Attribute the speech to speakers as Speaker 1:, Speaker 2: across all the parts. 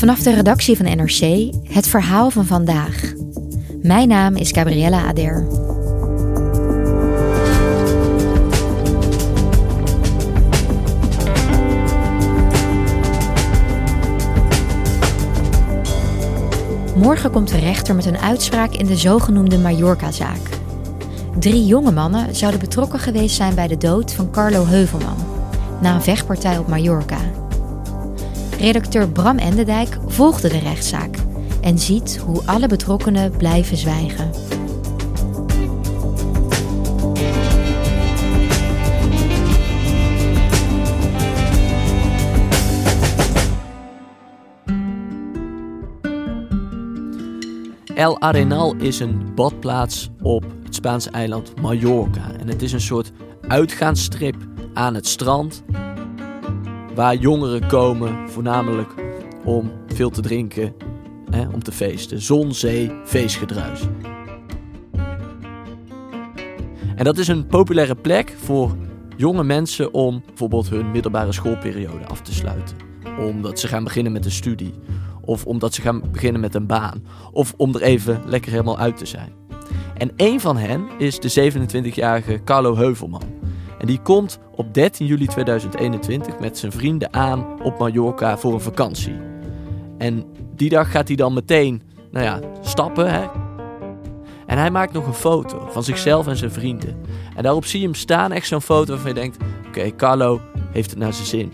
Speaker 1: Vanaf de redactie van NRC het verhaal van vandaag. Mijn naam is Gabriella Ader. Morgen komt de rechter met een uitspraak in de zogenoemde Mallorca-zaak. 3 jonge mannen zouden betrokken geweest zijn bij de dood van Carlo Heuvelman, na een vechtpartij op Mallorca. Redacteur Bram Endendijk volgde de rechtszaak en ziet hoe alle betrokkenen blijven zwijgen.
Speaker 2: El Arenal is een badplaats op het Spaanse eiland Mallorca. En het is een soort uitgaansstrip aan het strand, waar jongeren komen, voornamelijk om veel te drinken, om te feesten. Zon, zee, feestgedruis. En dat is een populaire plek voor jonge mensen om bijvoorbeeld hun middelbare schoolperiode af te sluiten. Omdat ze gaan beginnen met een studie. Of omdat ze gaan beginnen met een baan. Of om er even lekker helemaal uit te zijn. En één van hen is de 27-jarige Carlo Heuvelman. En die komt op 13 juli 2021 met zijn vrienden aan op Mallorca voor een vakantie. En die dag gaat hij dan meteen, stappen. Hè? En hij maakt nog een foto van zichzelf en zijn vrienden. En daarop zie je hem staan, echt zo'n foto waarvan je denkt, oké, Carlo heeft het naar zijn zin.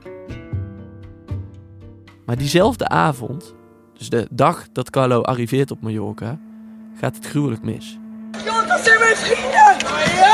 Speaker 2: Maar diezelfde avond, dus de dag dat Carlo arriveert op Mallorca, gaat het gruwelijk mis.
Speaker 3: Jongens, dat zijn mijn vrienden!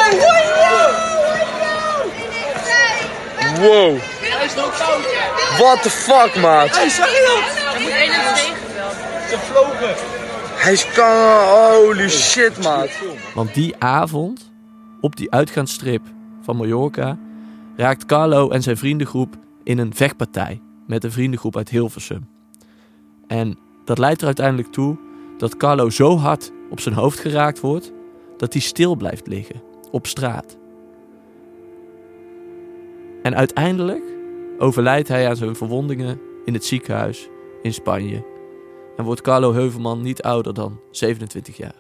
Speaker 4: Wow. What the fuck, maat?
Speaker 3: Hij zag je dat?
Speaker 5: Er moet 1 en 2 geweld.
Speaker 3: Ze vlogen.
Speaker 4: Hij is holy shit, maat.
Speaker 2: Want die avond, op die uitgaansstrip van Mallorca, raakt Carlo en zijn vriendengroep in een vechtpartij met een vriendengroep uit Hilversum. En dat leidt er uiteindelijk toe dat Carlo zo hard op zijn hoofd geraakt wordt, dat hij stil blijft liggen, op straat. En uiteindelijk overlijdt hij aan zijn verwondingen in het ziekenhuis in Spanje. En wordt Carlo Heuvelman niet ouder dan 27 jaar.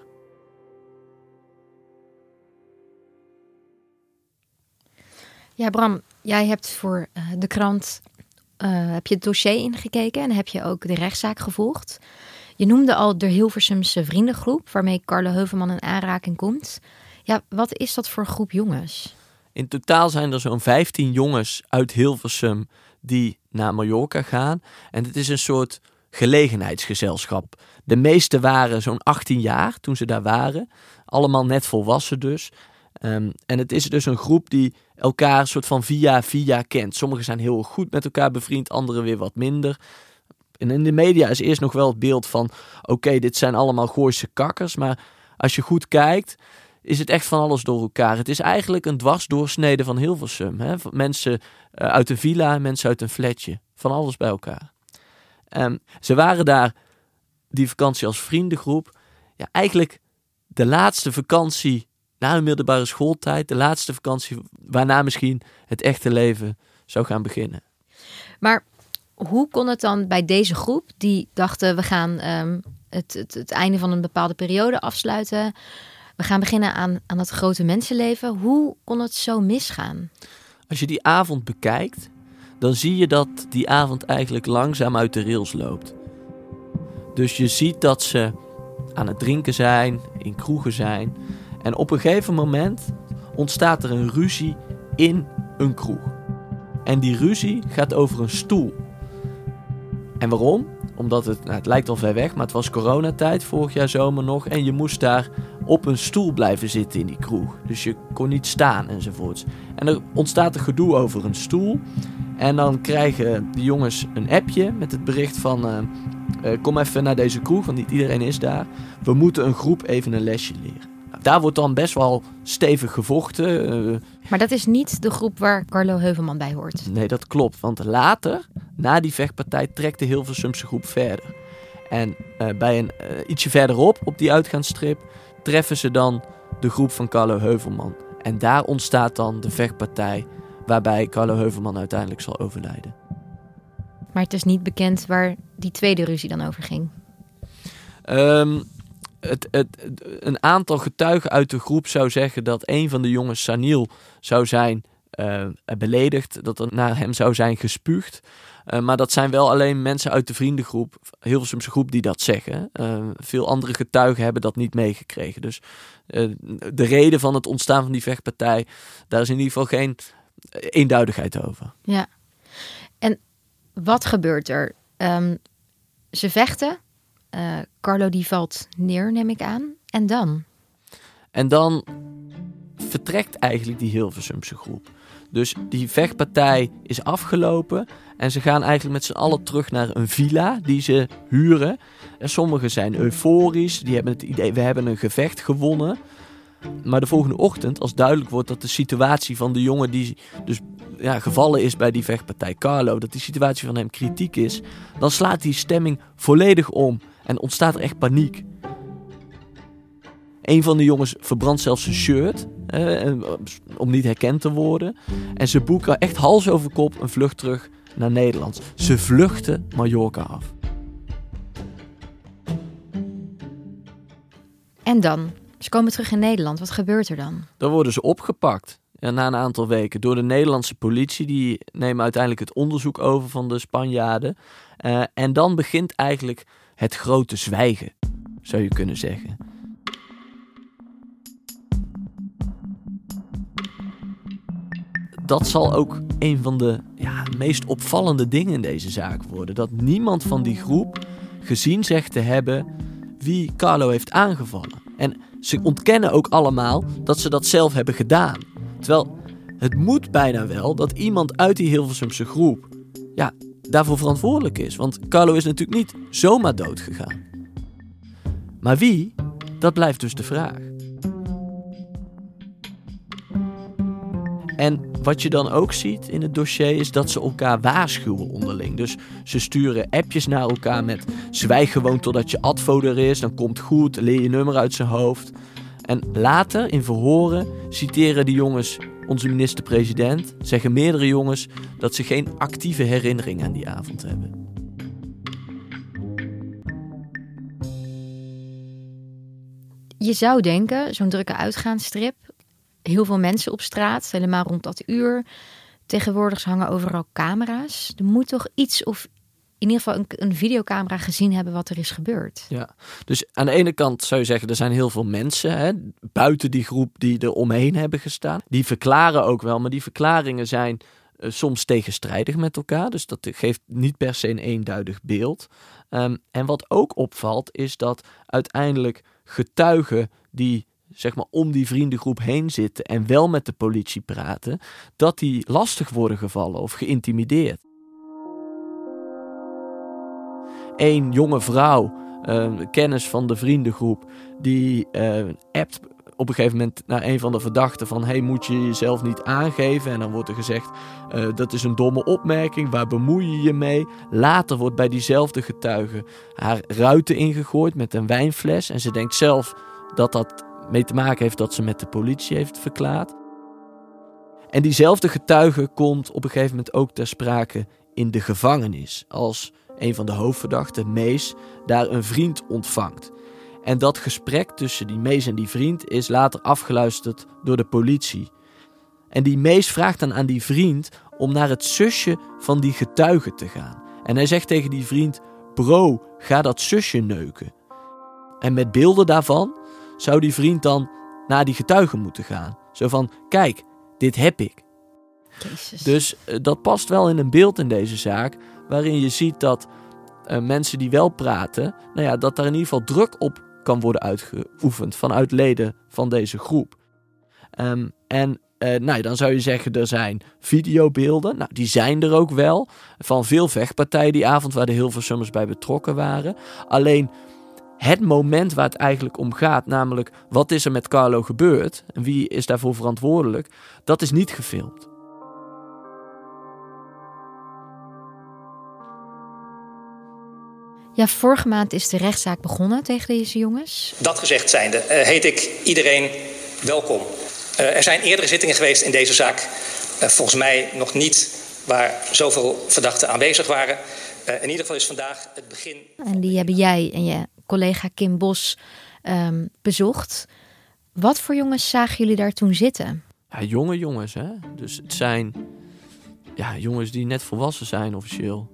Speaker 1: Ja, Bram, jij hebt voor de krant heb je het dossier ingekeken en heb je ook de rechtszaak gevolgd. Je noemde al de Hilversumse vriendengroep, waarmee Carlo Heuvelman in aanraking komt. Ja, wat is dat voor groep jongens?
Speaker 2: In totaal zijn er zo'n 15 jongens uit Hilversum die naar Mallorca gaan. En het is een soort gelegenheidsgezelschap. De meeste waren zo'n 18 jaar toen ze daar waren. Allemaal net volwassen dus. En het is dus een groep die elkaar soort van via kent. Sommigen zijn heel goed met elkaar bevriend, anderen weer wat minder. En in de media is eerst nog wel het beeld van, oké, dit zijn allemaal Gooise kakkers. Maar als je goed kijkt, is het echt van alles door elkaar. Het is eigenlijk een dwarsdoorsnede van Hilversum. Hè? Mensen uit een villa, mensen uit een flatje. Van alles bij elkaar. Ze waren daar die vakantie als vriendengroep. Ja, eigenlijk de laatste vakantie na hun middelbare schooltijd. De laatste vakantie waarna misschien het echte leven zou gaan beginnen.
Speaker 1: Maar hoe kon het dan bij deze groep, die dachten we gaan het einde van een bepaalde periode afsluiten. We gaan beginnen aan het grote mensenleven. Hoe kon het zo misgaan?
Speaker 2: Als je die avond bekijkt, dan zie je dat die avond eigenlijk langzaam uit de rails loopt. Dus je ziet dat ze aan het drinken zijn, in kroegen zijn. En op een gegeven moment ontstaat er een ruzie in een kroeg. En die ruzie gaat over een stoel. En waarom? Omdat het lijkt al ver weg, maar het was coronatijd, vorig jaar zomer nog. En je moest daar op een stoel blijven zitten in die kroeg. Dus je kon niet staan enzovoorts. En er ontstaat een gedoe over een stoel. En dan krijgen de jongens een appje met het bericht van kom even naar deze kroeg, want niet iedereen is daar. We moeten een groep even een lesje leren. Nou, daar wordt dan best wel stevig gevochten.
Speaker 1: Maar dat is niet de groep waar Carlo Heuvelman bij hoort.
Speaker 2: Nee, dat klopt. Want later, na die vechtpartij, trekt de Hilversumse groep verder. En bij een ietsje verderop, op die uitgaansstrip, treffen ze dan de groep van Carlo Heuvelman. En daar ontstaat dan de vechtpartij waarbij Carlo Heuvelman uiteindelijk zal overlijden.
Speaker 1: Maar het is niet bekend waar die tweede ruzie dan over ging.
Speaker 2: Een aantal getuigen uit de groep zou zeggen dat een van de jongens, Sanil, zou zijn beledigd. Dat er naar hem zou zijn gespuugd. Maar dat zijn wel alleen mensen uit de vriendengroep, Hilversumse groep, die dat zeggen. Veel andere getuigen hebben dat niet meegekregen. Dus de reden van het ontstaan van die vechtpartij, daar is in ieder geval geen eenduidigheid over.
Speaker 1: Ja. En wat gebeurt er? Ze vechten. Carlo die valt neer, neem ik aan. En dan?
Speaker 2: En dan vertrekt eigenlijk die Hilversumse groep. Dus die vechtpartij is afgelopen en ze gaan eigenlijk met z'n allen terug naar een villa die ze huren. En sommigen zijn euforisch, die hebben het idee, we hebben een gevecht gewonnen. Maar de volgende ochtend, als duidelijk wordt dat de situatie van de jongen die dus gevallen is bij die vechtpartij, Carlo, dat die situatie van hem kritiek is, dan slaat die stemming volledig om en ontstaat er echt paniek. Een van de jongens verbrandt zelfs zijn shirt, om niet herkend te worden. En ze boeken echt hals over kop een vlucht terug naar Nederland. Ze vluchten Mallorca af.
Speaker 1: En dan? Ze komen terug in Nederland. Wat gebeurt er dan?
Speaker 2: Dan worden ze opgepakt. Na een aantal weken door de Nederlandse politie. Die nemen uiteindelijk het onderzoek over van de Spanjaarden. En dan begint eigenlijk het grote zwijgen, zou je kunnen zeggen. Dat zal ook een van de meest opvallende dingen in deze zaak worden. Dat niemand van die groep gezien zegt te hebben wie Carlo heeft aangevallen. En ze ontkennen ook allemaal dat ze dat zelf hebben gedaan. Terwijl het moet bijna wel dat iemand uit die Hilversumse groep daarvoor verantwoordelijk is. Want Carlo is natuurlijk niet zomaar dood gegaan. Maar wie? Dat blijft dus de vraag. En wat je dan ook ziet in het dossier is dat ze elkaar waarschuwen onderling. Dus ze sturen appjes naar elkaar met zwijg gewoon totdat je advo er is, dan komt goed, leer je nummer uit zijn hoofd. En later in verhoren citeren die jongens onze minister-president, zeggen meerdere jongens dat ze geen actieve herinnering aan die avond hebben.
Speaker 1: Je zou denken, zo'n drukke uitgaansstrip, heel veel mensen op straat, helemaal rond dat uur. Tegenwoordig hangen overal camera's. Er moet toch iets of in ieder geval een videocamera gezien hebben wat er is gebeurd.
Speaker 2: Ja, dus aan de ene kant zou je zeggen, er zijn heel veel mensen buiten die groep die er omheen hebben gestaan. Die verklaren ook wel, maar die verklaringen zijn soms tegenstrijdig met elkaar. Dus dat geeft niet per se een eenduidig beeld. En wat ook opvalt is dat uiteindelijk getuigen die zeg maar om die vriendengroep heen zitten en wel met de politie praten, dat die lastig worden gevallen of geïntimideerd. Een jonge vrouw, kennis van de vriendengroep, die appt op een gegeven moment naar een van de verdachten van hey, moet je jezelf niet aangeven? En dan wordt er gezegd, dat is een domme opmerking, waar bemoei je je mee? Later wordt bij diezelfde getuige haar ruiten ingegooid met een wijnfles en ze denkt zelf dat dat mee te maken heeft dat ze met de politie heeft verklaard. En diezelfde getuige komt op een gegeven moment ook ter sprake in de gevangenis, als een van de hoofdverdachten, Mees, daar een vriend ontvangt. En dat gesprek tussen die Mees en die vriend is later afgeluisterd door de politie. En die Mees vraagt dan aan die vriend om naar het zusje van die getuige te gaan. En hij zegt tegen die vriend, bro, ga dat zusje neuken. En met beelden daarvan zou die vriend dan naar die getuige moeten gaan. Zo van, kijk, dit heb ik.
Speaker 1: Jezus.
Speaker 2: Dus dat past wel in een beeld in deze zaak, waarin je ziet dat mensen die wel praten, dat daar in ieder geval druk op kan worden uitgeoefend vanuit leden van deze groep. Dan zou je zeggen, er zijn videobeelden. Nou, die zijn er ook wel. Van veel vechtpartijen die avond waar de Hilversummers bij betrokken waren. Alleen het moment waar het eigenlijk om gaat, namelijk wat is er met Carlo gebeurd en wie is daarvoor verantwoordelijk, dat is niet gefilmd.
Speaker 1: Ja, vorige maand is de rechtszaak begonnen tegen deze jongens.
Speaker 5: Dat gezegd zijnde heet ik iedereen welkom. Er zijn eerdere zittingen geweest in deze zaak. Volgens mij nog niet waar zoveel verdachten aanwezig waren. In ieder geval is vandaag het begin.
Speaker 1: En die hebben jij en je collega Kim Bos bezocht. Wat voor jongens zagen jullie daar toen zitten?
Speaker 2: Ja, jonge jongens, hè. Dus het zijn jongens die net volwassen zijn officieel.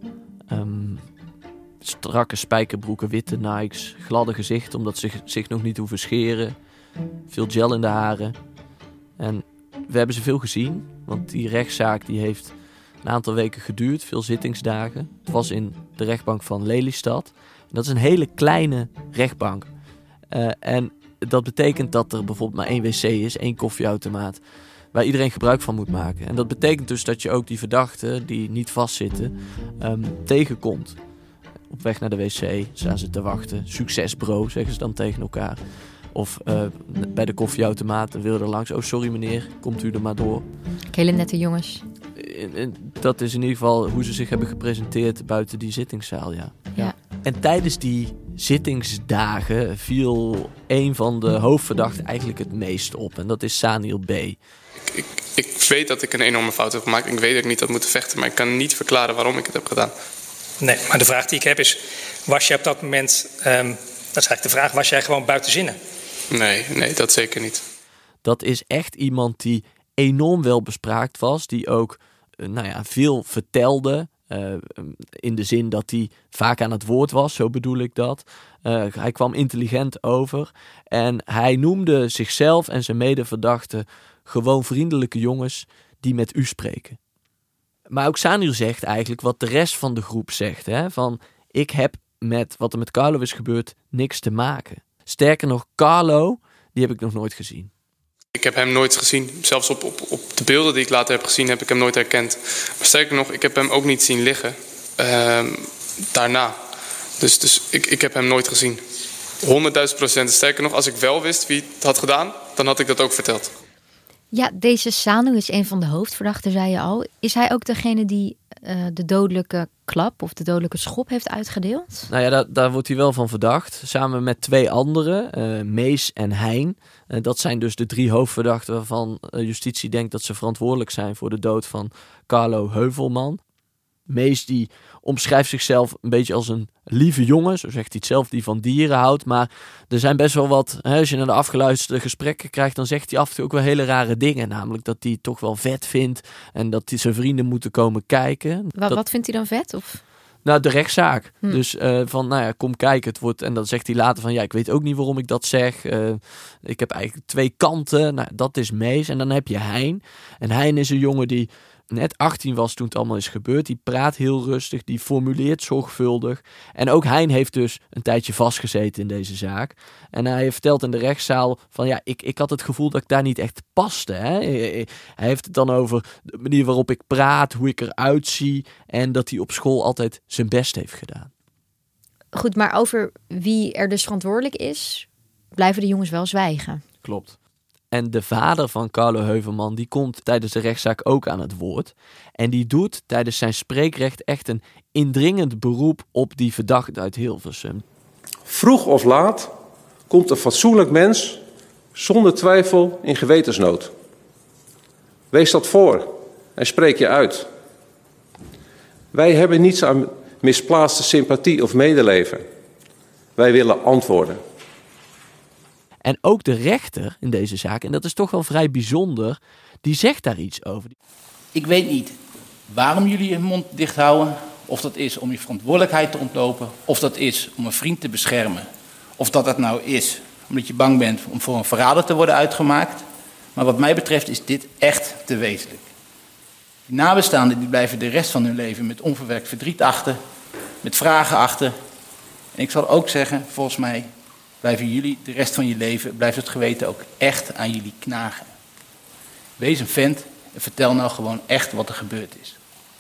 Speaker 2: Strakke spijkerbroeken, witte Nikes, gladde gezichten omdat ze zich nog niet hoeven scheren. Veel gel in de haren. En we hebben ze veel gezien, want die rechtszaak die heeft een aantal weken geduurd, veel zittingsdagen. Het was in de rechtbank van Lelystad. En dat is een hele kleine rechtbank. En dat betekent dat er bijvoorbeeld maar 1 wc is, 1 koffieautomaat, waar iedereen gebruik van moet maken. En dat betekent dus dat je ook die verdachten die niet vastzitten tegenkomt. Op weg naar de wc staan ze te wachten. Succes bro, zeggen ze dan tegen elkaar. Of bij de koffieautomaat wil je er langs. Oh, sorry meneer, komt u er maar door.
Speaker 1: Hele nette jongens.
Speaker 2: Dat is in ieder geval hoe ze zich hebben gepresenteerd buiten die zittingszaal, ja. En tijdens die zittingsdagen viel een van de hoofdverdachten eigenlijk het meest op. En dat is Saniel B.
Speaker 6: Ik weet dat ik een enorme fout heb gemaakt. Ik weet dat ik niet had moeten vechten, maar ik kan niet verklaren waarom ik het heb gedaan.
Speaker 5: Nee, maar de vraag die ik heb is, was jij op dat moment, dat is eigenlijk de vraag, was jij gewoon buiten zinnen?
Speaker 6: Nee, dat zeker niet.
Speaker 2: Dat is echt iemand die enorm welbespraakt was, die ook veel vertelde. In de zin dat hij vaak aan het woord was, zo bedoel ik dat. Hij kwam intelligent over en hij noemde zichzelf en zijn medeverdachten gewoon vriendelijke jongens die met u spreken. Maar ook Saniel zegt eigenlijk wat de rest van de groep zegt. Hè? Van, ik heb met wat er met Carlo is gebeurd niks te maken. Sterker nog, Carlo, die heb ik nog nooit gezien.
Speaker 6: Ik heb hem nooit gezien. Zelfs op de beelden die ik later heb gezien, heb ik hem nooit herkend. Maar sterker nog, ik heb hem ook niet zien liggen. Daarna. Dus ik heb hem nooit gezien. 100.000%. Sterker nog, als ik wel wist wie het had gedaan, dan had ik dat ook verteld.
Speaker 1: Ja, deze Sanu is een van de hoofdverdachten, zei je al. Is hij ook degene die de dodelijke klap of de dodelijke schop heeft uitgedeeld?
Speaker 2: Nou ja, daar wordt hij wel van verdacht. Samen met 2 anderen, Mees en Hein. Dat zijn dus de 3 hoofdverdachten waarvan justitie denkt dat ze verantwoordelijk zijn voor de dood van Carlo Heuvelman. Mees die omschrijft zichzelf een beetje als een lieve jongen, zo zegt hij het zelf, die van dieren houdt. Maar er zijn best wel wat, als je naar de afgeluisterde gesprekken krijgt, dan zegt hij af en toe ook wel hele rare dingen. Namelijk dat hij het toch wel vet vindt en dat zijn vrienden moeten komen kijken.
Speaker 1: Wat vindt hij dan vet? Of?
Speaker 2: Nou, de rechtszaak. Dus kom kijken. En dan zegt hij later van, ik weet ook niet waarom ik dat zeg. Ik heb eigenlijk 2 kanten. Nou, dat is Mees. En dan heb je Hein. En Hein is een jongen die net 18 was toen het allemaal is gebeurd. Die praat heel rustig, die formuleert zorgvuldig. En ook Hein heeft dus een tijdje vastgezeten in deze zaak. En hij vertelt in de rechtszaal van ik had het gevoel dat ik daar niet echt paste. Hè? Hij heeft het dan over de manier waarop ik praat, hoe ik eruit zie. En dat hij op school altijd zijn best heeft gedaan.
Speaker 1: Goed, maar over wie er dus verantwoordelijk is, blijven de jongens wel zwijgen.
Speaker 2: Klopt. En de vader van Carlo Heuvelman, die komt tijdens de rechtszaak ook aan het woord. En die doet tijdens zijn spreekrecht echt een indringend beroep op die verdachte uit Hilversum.
Speaker 7: Vroeg of laat komt een fatsoenlijk mens zonder twijfel in gewetensnood. Wees dat voor en spreek je uit. Wij hebben niets aan misplaatste sympathie of medeleven. Wij willen antwoorden.
Speaker 2: En ook de rechter in deze zaak, en dat is toch wel vrij bijzonder, die zegt daar iets over.
Speaker 8: Ik weet niet waarom jullie je mond dicht houden. Of dat is om je verantwoordelijkheid te ontlopen. Of dat is om een vriend te beschermen. Of dat dat nou is omdat je bang bent om voor een verrader te worden uitgemaakt. Maar wat mij betreft is dit echt te wezenlijk. Die nabestaanden die blijven de rest van hun leven met onverwerkt verdriet achter. Met vragen achter. En ik zal ook zeggen, volgens mij blijven jullie de rest van je leven, blijft het geweten ook echt aan jullie knagen. Wees een vent en vertel nou gewoon echt wat er gebeurd is.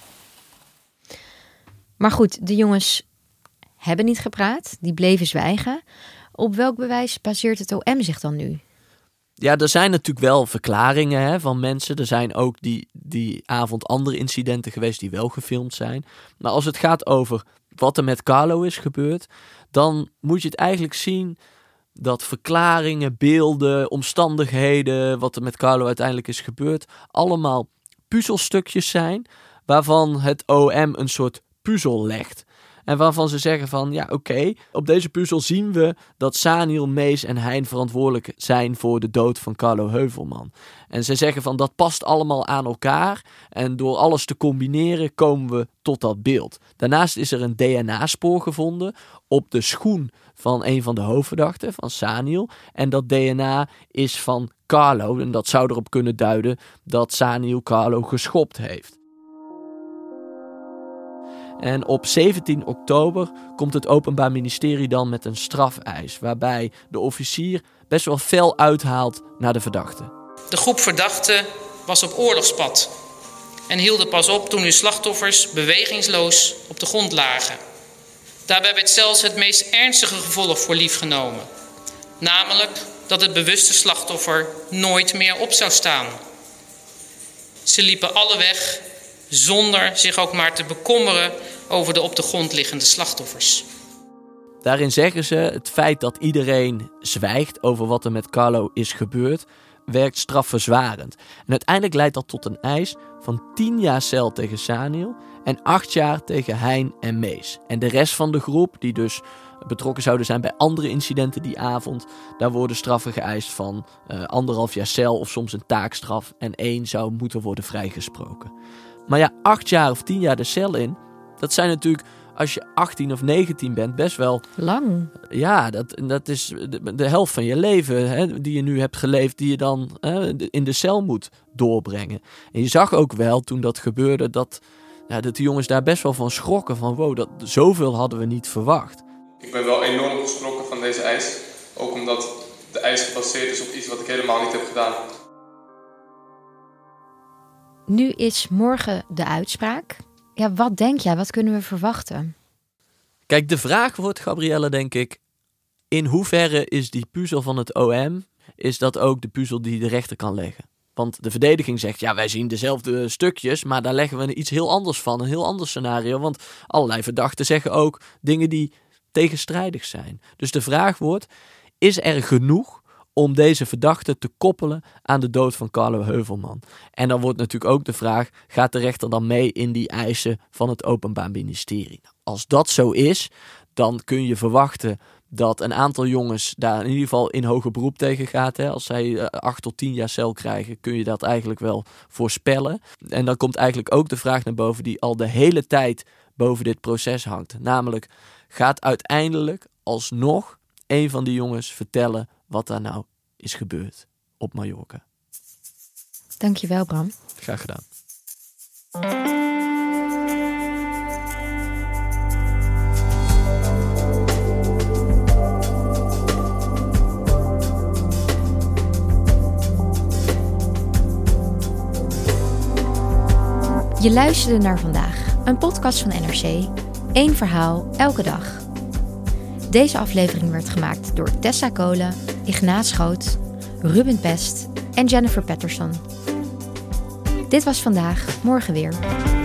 Speaker 1: Maar goed, de jongens hebben niet gepraat, die bleven zwijgen. Op welk bewijs baseert het OM zich dan nu?
Speaker 2: Ja, er zijn natuurlijk wel verklaringen van mensen. Er zijn ook die avond andere incidenten geweest die wel gefilmd zijn. Maar als het gaat over wat er met Carlo is gebeurd, dan moet je het eigenlijk zien dat verklaringen, beelden, omstandigheden, wat er met Carlo uiteindelijk is gebeurd, allemaal puzzelstukjes zijn waarvan het OM een soort puzzel legt. En waarvan ze zeggen van, ja oké, op deze puzzel zien we dat Saniel, Mees en Hein verantwoordelijk zijn voor de dood van Carlo Heuvelman. En ze zeggen van, dat past allemaal aan elkaar. En door alles te combineren komen we tot dat beeld. Daarnaast is er een DNA-spoor gevonden op de schoen van een van de hoofdverdachten, van Saniel. En dat DNA is van Carlo. En dat zou erop kunnen duiden dat Saniel Carlo geschopt heeft. En op 17 oktober komt het Openbaar Ministerie dan met een strafeis, waarbij de officier best wel fel uithaalt naar de verdachte.
Speaker 9: De groep verdachten was op oorlogspad en hielden pas op toen hun slachtoffers bewegingsloos op de grond lagen. Daarbij werd zelfs het meest ernstige gevolg voor lief genomen. Namelijk dat het bewuste slachtoffer nooit meer op zou staan. Ze liepen alle weg zonder zich ook maar te bekommeren over de op de grond liggende slachtoffers.
Speaker 2: Daarin zeggen ze, het feit dat iedereen zwijgt over wat er met Carlo is gebeurd, werkt strafverzwarend. En uiteindelijk leidt dat tot een eis van 10 jaar cel tegen Saniel en 8 jaar tegen Hein en Mees. En de rest van de groep, die dus betrokken zouden zijn bij andere incidenten die avond, daar worden straffen geëist van 1,5 jaar cel of soms een taakstraf en 1 zou moeten worden vrijgesproken. Maar ja, 8 jaar of 10 jaar de cel in, dat zijn natuurlijk, als je 18 of 19 bent, best wel
Speaker 1: lang.
Speaker 2: Ja, dat is de helft van je leven, hè, die je nu hebt geleefd, die je dan in de cel moet doorbrengen. En je zag ook wel, toen dat gebeurde, dat de jongens daar best wel van schrokken. Van wow, zoveel hadden we niet verwacht.
Speaker 6: Ik ben wel enorm geschrokken van deze eis. Ook omdat de eis gebaseerd is op iets wat ik helemaal niet heb gedaan.
Speaker 1: Nu is morgen de uitspraak. Ja, wat denk jij? Wat kunnen we verwachten?
Speaker 2: Kijk, de vraag wordt, Gabrielle, denk ik, in hoeverre is die puzzel van het OM, is dat ook de puzzel die de rechter kan leggen? Want de verdediging zegt, ja, wij zien dezelfde stukjes, maar daar leggen we iets heel anders van, een heel ander scenario. Want allerlei verdachten zeggen ook dingen die tegenstrijdig zijn. Dus de vraag wordt, is er genoeg om deze verdachte te koppelen aan de dood van Carlo Heuvelman? En dan wordt natuurlijk ook de vraag, gaat de rechter dan mee in die eisen van het Openbaar Ministerie? Als dat zo is, dan kun je verwachten dat een aantal jongens daar in ieder geval in hoger beroep tegen gaat. Hè. Als zij 8 tot 10 jaar cel krijgen, kun je dat eigenlijk wel voorspellen. En dan komt eigenlijk ook de vraag naar boven die al de hele tijd boven dit proces hangt. Namelijk, gaat uiteindelijk alsnog een van die jongens vertellen wat daar nou is gebeurd op Mallorca?
Speaker 1: Dankjewel, Bram.
Speaker 2: Graag gedaan.
Speaker 1: Je luisterde naar Vandaag, een podcast van NRC. 1 verhaal, elke dag. Deze aflevering werd gemaakt door Tessa Kolen, Ignaat Schoot, Ruben Pest en Jennifer Patterson. Dit was Vandaag, morgen weer.